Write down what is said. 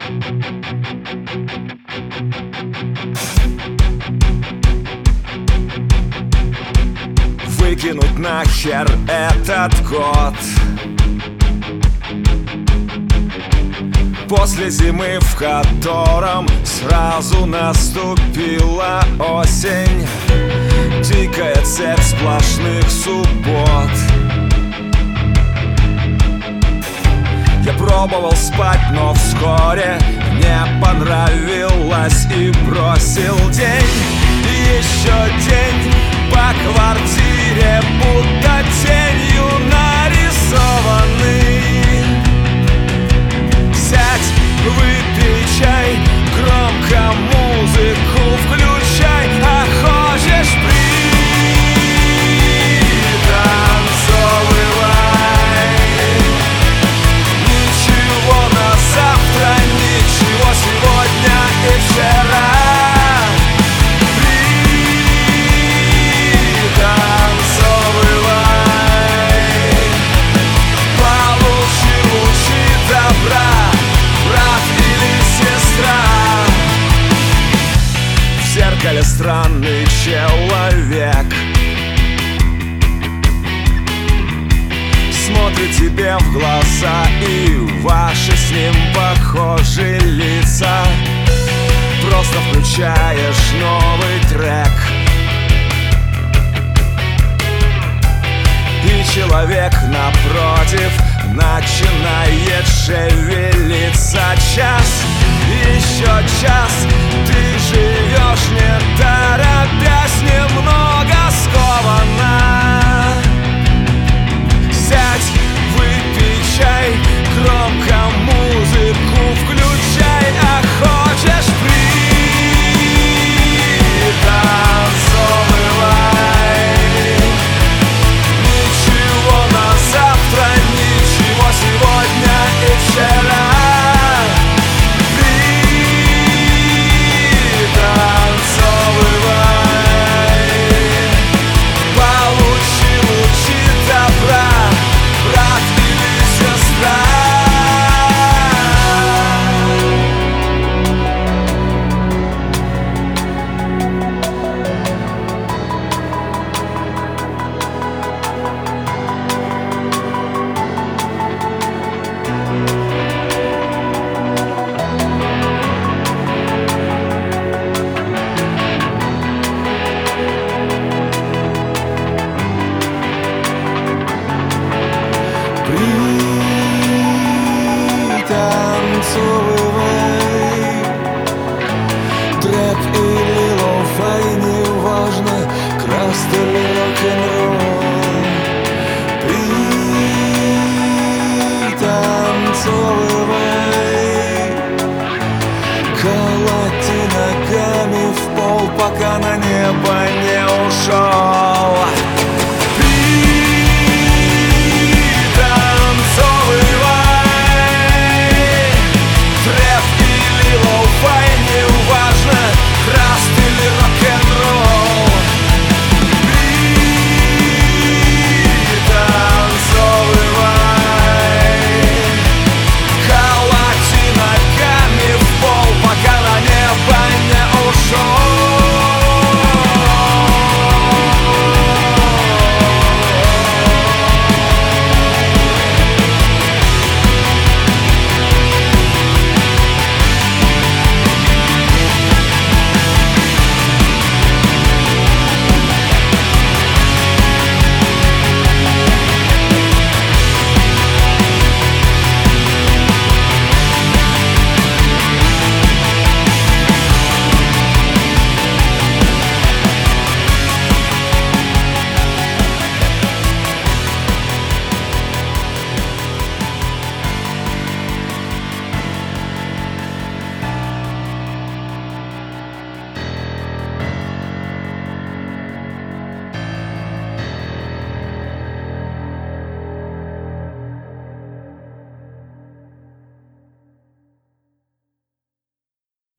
Выкинуть нахер этот год. После зимы, в котором сразу наступила осень, дикая цепь сплошных суббот. Я пробовал спать, но вскоре не понравилось и бросил день. Еще день по квартире, будто тенью нарисованный. Сядь, выпей чай, громко музыку включай, а хочешь пританцовывай. Ничего на завтра, ничего сегодня и вчера. Странный человек смотрит тебе в глаза, и ваши с ним похожи лица. Просто включаешь новый трек, и человек напротив начинает шевелиться. Час, еще час, ты живешь не торопясь, немного скованно. Сядь, выпей чай, громко музыку включай, а хочешь пританцовывай. Ничего на завтра, ничего сегодня и вчера. Трэп или лоу-фай, неважно, краст или рок-н-ролл. Пританцовывай, колоти ногами в пол, пока на небо